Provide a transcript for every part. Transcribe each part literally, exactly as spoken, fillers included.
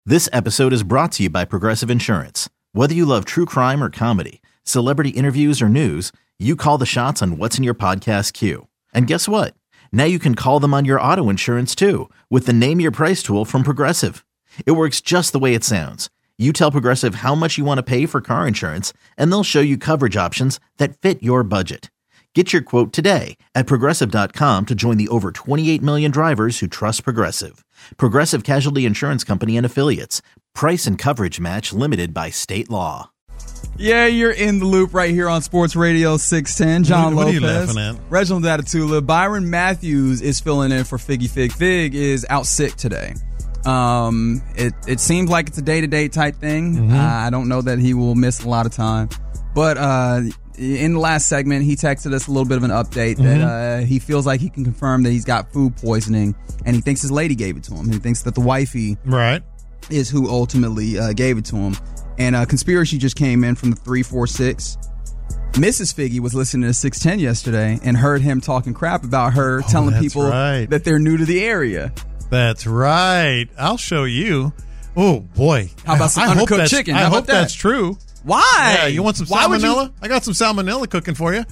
This episode is brought to you by Progressive Insurance. Whether you love true crime or comedy, celebrity interviews or news, you call the shots on what's in your podcast queue. And guess what? Now you can call them on your auto insurance too with the Name Your Price tool from Progressive. It works just the way it sounds. You tell Progressive how much you want to pay for car insurance, and they'll show you coverage options that fit your budget. Get your quote today at Progressive dot com to join the over twenty-eight million drivers who trust Progressive. Progressive Casualty Insurance Company and Affiliates. Price and coverage match limited by state law. Yeah, you're in the loop right here on Sports Radio six ten. John what, what Lopez, are you laughing at? Reginald Atatula, Byron Matthews is filling in for Figgy Fig. Fig is out sick today. Um, it it seems like it's a day-to-day type thing. Mm-hmm. Uh, I don't know that he will miss a lot of time, but uh, in the last segment, he texted us a little bit of an update mm-hmm. that uh, he feels like he can confirm that he's got food poisoning, and he thinks his lady gave it to him. He thinks that the wifey right is who ultimately uh, gave it to him. And uh, conspiracy just came in from the three four six. Missus Figgy was listening to six ten yesterday and heard him talking crap about her, oh, telling people right. that they're new to the area. That's right. I'll show you. Oh, boy. How about some I, I undercooked hope that's, chicken? I How hope about that? that's true. Why? Yeah, you want some Why would salmonella? you- I got some salmonella cooking for you.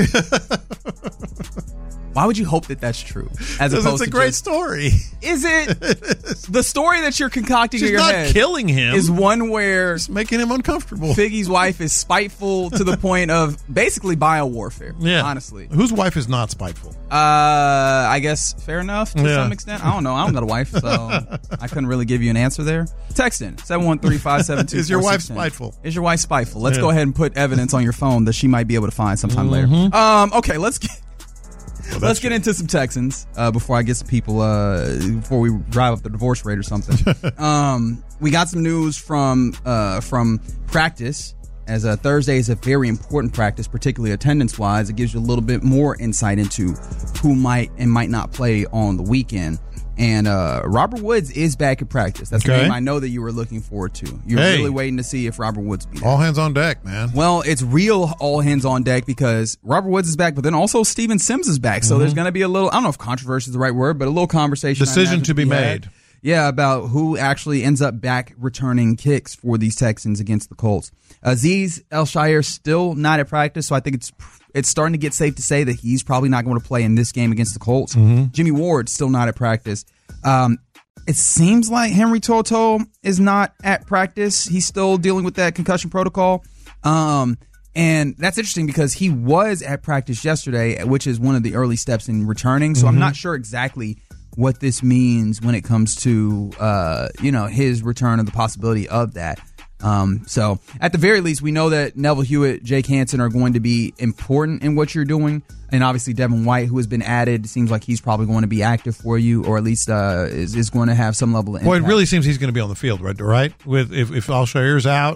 Why would you hope that that's true? As Because opposed it's a to great just, story. Is it? The story that you're concocting She's in your not head killing him. is one where It's making him uncomfortable. Figgy's wife is spiteful to the point of basically biowarfare. Yeah. Honestly. Whose wife is not spiteful? Uh, I guess fair enough to Yeah. some extent. I don't know. I don't got a wife, so I couldn't really give you an answer there. Text in seven one three five seven two. Is your wife spiteful? Is your wife spiteful? Let's Yeah. go ahead and put evidence on your phone that she might be able to find sometime Mm-hmm. later. Um, okay, let's get Well, let's true. get into some Texans uh, before I get some people uh, before we drive up the divorce rate or something. um, we got some news from uh, from practice. As uh, Thursday is a very important practice, particularly attendance-wise. It gives you a little bit more insight into who might and might not play on the weekend. And uh, Robert Woods is back at practice. That's Okay. the name I know that you were looking forward to. You're Hey. really waiting to see if Robert Woods be there. All hands on deck, man. Well, it's real all hands on deck because Robert Woods is back, but then also Steven Sims is back. So Mm-hmm. there's going to be a little, I don't know if controversy is the right word, but a little conversation. I Decision imagine to be had. made. Yeah, about who actually ends up back returning kicks for these Texans against the Colts. Azeez El-Shaair still not at practice, so I think it's it's starting to get safe to say that he's probably not going to play in this game against the Colts. Mm-hmm. Jimmy Ward still not at practice. Um, it seems like Henry Toto is not at practice. He's still dealing with that concussion protocol. Um, and that's interesting because he was at practice yesterday, which is one of the early steps in returning. So Mm-hmm. I'm not sure exactly what this means when it comes to, uh, you know, his return or the possibility of that. Um, so at the very least, we know that Neville Hewitt, Jake Hansen are going to be important in what you're doing. And obviously Devin White, who has been added, seems like he's probably going to be active for you, or at least uh, is, is going to have some level of impact. Boy, it really seems he's going to be on the field, right? Right? With if if El-Shaair's out,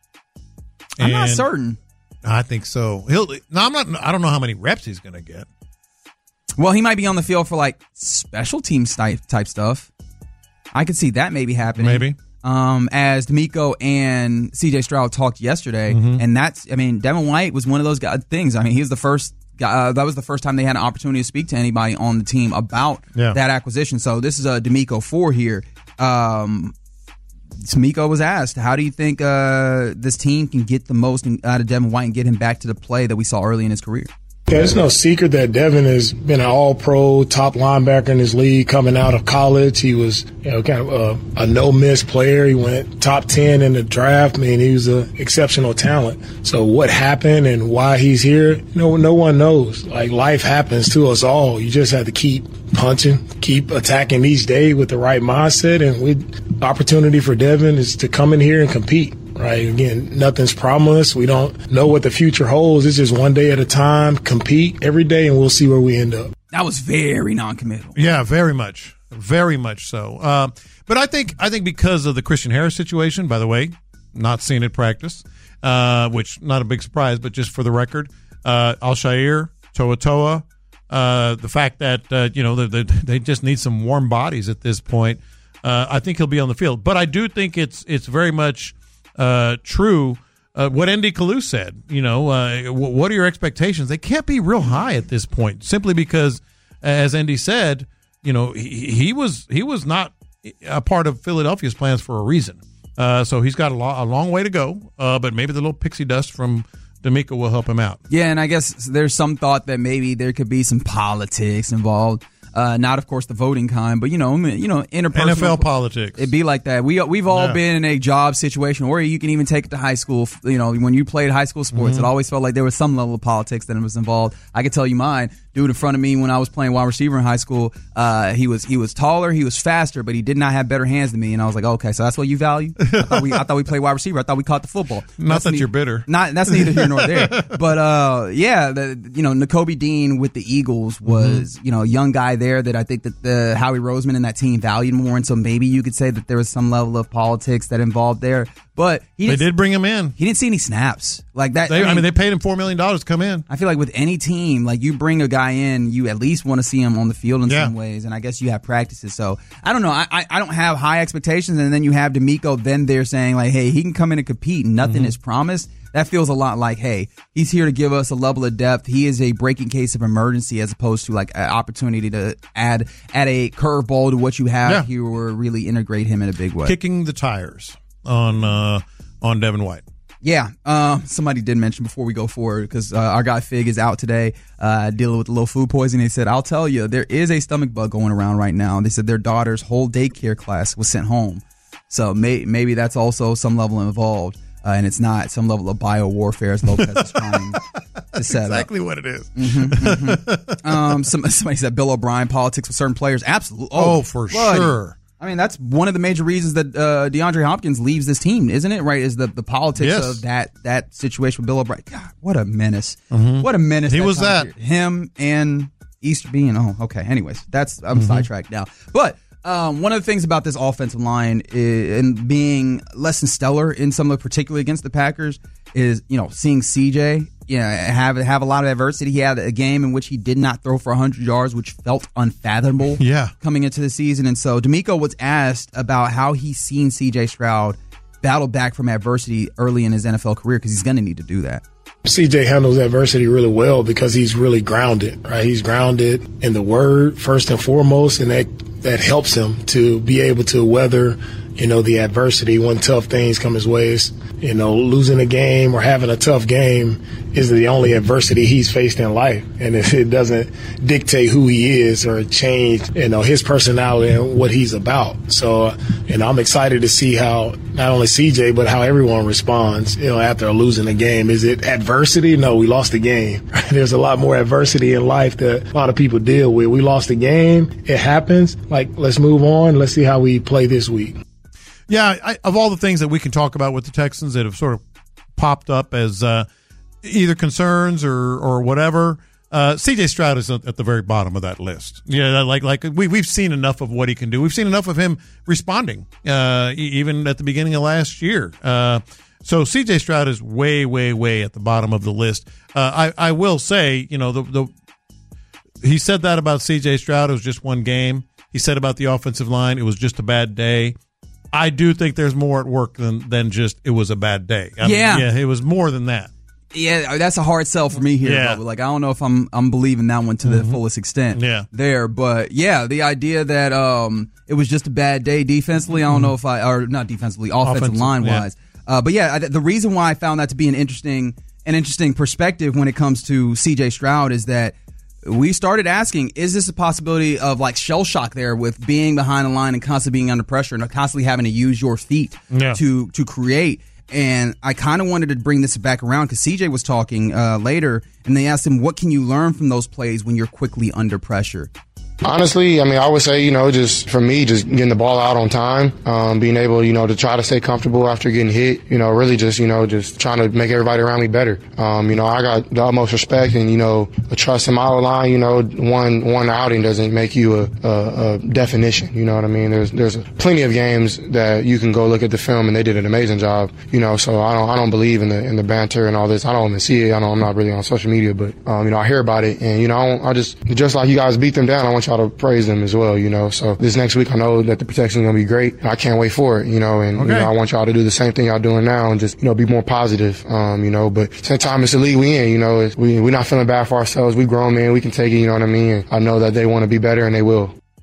I'm not and- certain. I think so. He'll. No, I'm not. I don't know how many reps he's going to get. Well, he might be on the field for like special teams type, type stuff. I could see that maybe happening. Maybe. Um, as D'Amico and C J Stroud talked yesterday, Mm-hmm. and that's, I mean, Devin White was one of those guy, things. I mean, he was the first guy, uh, that was the first time they had an opportunity to speak to anybody on the team about Yeah. that acquisition. So this is a D'Amico four here. Um, D'Amico was asked, how do you think uh, this team can get the most out of Devin White and get him back to the play that we saw early in his career? Yeah, it's no secret that Devin has been an all-pro top linebacker in his league coming out of college. He was, you know, kind of a, a no-miss player. He went top ten in the draft. I mean, he was an exceptional talent. So what happened and why he's here, you know, no one knows. Like, life happens to us all. You just have to keep punching, keep attacking each day with the right mindset. And we, opportunity for Devin is to come in here and compete. Right. Again, nothing's promised. We don't know what the future holds. It's just one day at a time, compete every day, and we'll see where we end up. That was very non-committal. Yeah, very much, very much so. Uh, but I think I think because of the Christian Harris situation, by the way, not seen at practice, uh, which not a big surprise, but just for the record, uh, El-Shaair, Toa Toa, uh, the fact that uh, you know they, they just need some warm bodies at this point. Uh, I think he'll be on the field, but I do think it's it's very much. Uh, true. Uh, what Andy Kalu said, you know, uh, w- what are your expectations? They can't be real high at this point, simply because, as Andy said, you know, he, he was he was not a part of Philadelphia's plans for a reason. Uh, so he's got a, lo- a long way to go, uh, but maybe the little pixie dust from DeMeco will help him out. Yeah, and I guess there's some thought that maybe there could be some politics involved. Uh, not, of course, the voting kind, but, you know, you know, interpersonal. N F L politics. It'd be like that. We, we've all yeah. been in a job situation, or you can even take it to high school. You know, when you played high school sports, mm-hmm. it always felt like there was some level of politics that was involved. I could tell you mine. Dude in front of me when I was playing wide receiver in high school, uh, he was he was taller, he was faster, but he did not have better hands than me. And I was like, okay, so that's what you value? I thought we, I thought we played wide receiver. I thought we caught the football. Not that's that ne- you're bitter. Not That's neither here nor there. But, uh, yeah, the, you know, Nakobe Dean with the Eagles was, mm-hmm. you know, a young guy there that I think that the Howie Roseman and that team valued more. And so maybe you could say that there was some level of politics that involved there. But he they did bring him in. He didn't see any snaps like that. They, I, mean, I mean, they paid him four million dollars to come in. I feel like with any team, like you bring a guy in, you at least want to see him on the field in yeah. some ways. And I guess you have practices. So I don't know. I, I, I don't have high expectations. And then you have DeMeco. Then they're saying like, hey, he can come in and compete. And nothing mm-hmm. is promised. That feels a lot like, hey, he's here to give us a level of depth. He is a breaking case of emergency as opposed to like an opportunity to add add a curveball to what you have yeah. here or really integrate him in a big way. Kicking the tires on uh, on Devin White. Yeah, uh, somebody did mention before we go forward, because uh, our guy Fig is out today uh, dealing with a little food poisoning. They said, I'll tell you, there is a stomach bug going around right now. They said their daughter's whole daycare class was sent home. So may- maybe that's also some level involved. Uh, and it's not some level of bio warfare as Lopez is trying to set exactly up. what it is. Mm-hmm, mm-hmm. um, some, somebody said Bill O'Brien, politics with certain players. Absolutely. Oh, oh for buddy. sure. I mean, that's one of the major reasons that uh, DeAndre Hopkins leaves this team, isn't it? Right? Is the, the politics yes. of that that situation with Bill O'Brien. God, what a menace. Mm-hmm. What a menace. He that was that. Period. Him and Easter being, oh, okay. Anyways, that's I'm mm-hmm. sidetracked now. But Um, one of the things about this offensive line is, and being less than stellar in some of the, particularly against the Packers, is, you know, seeing C J, you know, have have a lot of adversity. He had a game in which he did not throw for one hundred yards, which felt unfathomable yeah. coming into the season. And so DeMeco was asked about how he's seen C J Stroud battle back from adversity early in his N F L career, because he's going to need to do that. C J handles adversity really well because he's really grounded, right? He's grounded in the word first and foremost, and that that helps him to be able to weather, you know, the adversity when tough things come his way. It's, you know, losing a game or having a tough game is the only adversity he's faced in life. And if it doesn't dictate who he is or change, you know, his personality and what he's about. So, you know, I'm excited to see how not only C J, but how everyone responds, you know, after losing a game. Is it adversity? No, we lost the game. There's a lot more adversity in life that a lot of people deal with. We lost the game. It happens. Like, let's move on. Let's see how we play this week. Yeah, I, of all the things that we can talk about with the Texans that have sort of popped up as uh, either concerns or or whatever, uh, C J Stroud is at the very bottom of that list. Yeah, like like we we've seen enough of what he can do. We've seen enough of him responding, uh, even at the beginning of last year. Uh, so C J Stroud is way, way, way at the bottom of the list. Uh, I I will say, you know, the the he said that about C J Stroud. It was just one game. He said about the offensive line, it was just a bad day. I do think there's more at work than, than just it was a bad day. I yeah. mean, yeah, it was more than that. Yeah, that's a hard sell for me here. Yeah. Though. Like, I don't know if I'm I'm believing that one to mm-hmm. the fullest extent. Yeah. there, but yeah, the idea that um it was just a bad day defensively. I don't mm-hmm. know if I or not defensively, offensive, offensive line wise. Yeah. Uh, but yeah, I, the reason why I found that to be an interesting an interesting perspective when it comes to C J Stroud is that we started asking, is this a possibility of like shell shock there with being behind the line and constantly being under pressure and constantly having to use your feet yeah. to to create? And I kind of wanted to bring this back around because C J was talking uh, later, and they asked him, what can you learn from those plays when you're quickly under pressure? Honestly, I mean, I would say, you know, just for me, just getting the ball out on time, um, being able, you know, to try to stay comfortable after getting hit, you know, really just, you know, just trying to make everybody around me better. Um, you know, I got the utmost respect and, you know, a trust in my line. You know, one one outing doesn't make you a, a, a definition. You know what I mean? There's there's plenty of games that you can go look at the film and they did an amazing job. You know, so I don't I don't believe in the in the banter and all this. I don't even see it. I don't, I'm not really on social media, but um, you know, I hear about it and you know, I, I just just like you guys beat them down, I want y'all to praise them as well, you know. So this next week, I know that the protection is going to be great. I can't wait for it, you know, and okay. you know, I want y'all to do the same thing y'all doing now and just, you know, be more positive, um, you know. But same time, it's the league we in, you know. It's, we, we're not feeling bad for ourselves. We grown, man. We can take it, you know what I mean? And I know that they want to be better, and they will.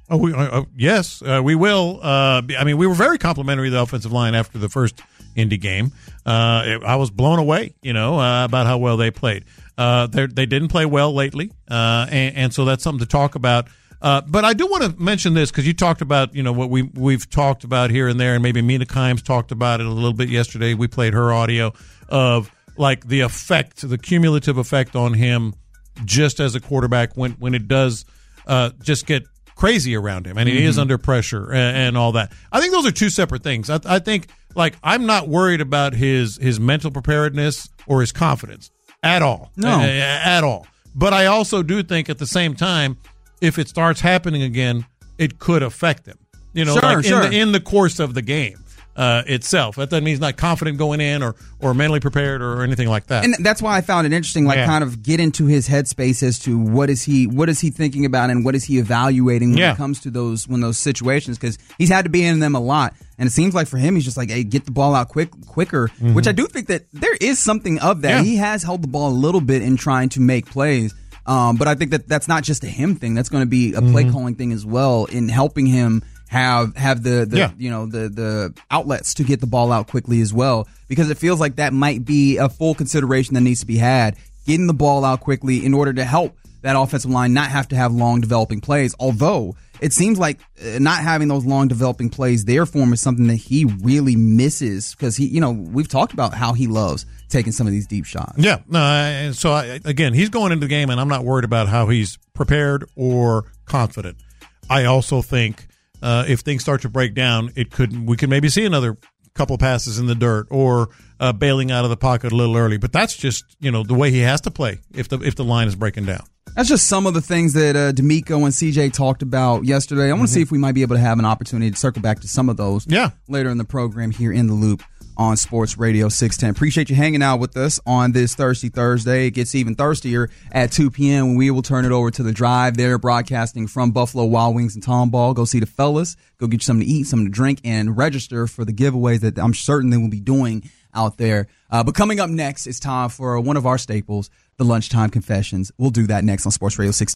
Oh, we, uh, yes, uh, we will. Uh, I mean, we were very complimentary of the offensive line after the first Indy game. Uh, it, I was blown away, you know, uh, about how well they played. Uh, they didn't play well lately, uh, and, and so that's something to talk about. Uh, but I do want to mention this because you talked about, you know, what we we've talked about here and there, and maybe Mina Kimes talked about it a little bit yesterday. We played her audio of like the effect, the cumulative effect on him, just as a quarterback when when it does uh, just get crazy around him, and he mm-hmm. is under pressure and, and all that. I think those are two separate things. I, I think like I'm not worried about his his mental preparedness or his confidence at all, no, uh, at all. But I also do think at the same time, if it starts happening again, it could affect him. You know, sure, like sure. in the in the course of the game uh, itself. That doesn't mean he's not confident going in or or mentally prepared or anything like that. And that's why I found it interesting, like yeah. kind of get into his headspace as to what is he what is he thinking about and what is he evaluating when yeah. it comes to those when those situations, because he's had to be in them a lot. And it seems like for him, he's just like, hey, get the ball out quick, quicker, mm-hmm. which I do think that there is something of that. Yeah. He has held the ball a little bit in trying to make plays. Um, but I think that that's not just a him thing. That's going to be a play mm-hmm. calling thing as well in helping him have have the, the yeah. you know the the outlets to get the ball out quickly as well, because it feels like that might be a full consideration that needs to be had, getting the ball out quickly in order to help that offensive line not have to have long developing plays. Although it seems like not having those long developing plays there for him is something that he really misses, because he, you know, we've talked about how he loves taking some of these deep shots. Yeah. No, and so I, again, he's going into the game, and I'm not worried about how he's prepared or confident. I also think uh, if things start to break down, it could we could maybe see another couple passes in the dirt or uh, bailing out of the pocket a little early. But that's just, you know, the way he has to play if the if the line is breaking down. That's just some of the things that uh, D'Amico and C J talked about yesterday. I want to mm-hmm. see if we might be able to have an opportunity to circle back to some of those yeah. later in the program here in the Loop on Sports Radio six ten. Appreciate you hanging out with us on this Thirsty Thursday. It gets even thirstier at two p.m. when we will turn it over to The Drive. They're broadcasting from Buffalo Wild Wings and Tomball. Go see the fellas. Go get you something to eat, something to drink, and register for the giveaways that I'm certain they will be doing out there. Uh, but coming up next, it's time for one of our staples, the Lunchtime Confessions. We'll do that next on Sports Radio six ten.